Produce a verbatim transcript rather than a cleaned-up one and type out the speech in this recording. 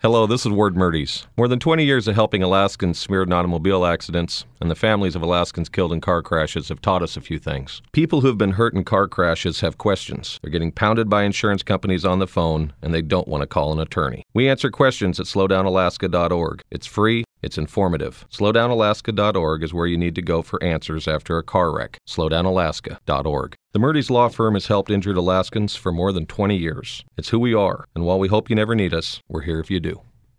Hello, this is Ward Murdy's. More than twenty years of helping Alaskans smeared in automobile accidents and the families of Alaskans killed in car crashes have taught us a few things. People who have been hurt in car crashes have questions. They're getting pounded by insurance companies on the phone, and they don't want to call an attorney. We answer questions at slow down alaska dot org. It's free. It's informative. slow down alaska dot org is where you need to go for answers after a car wreck. slow down alaska dot org. The Murdy's Law Firm has helped injured Alaskans for more than twenty years. It's who we are, and while we hope you never need us, we're here if you do.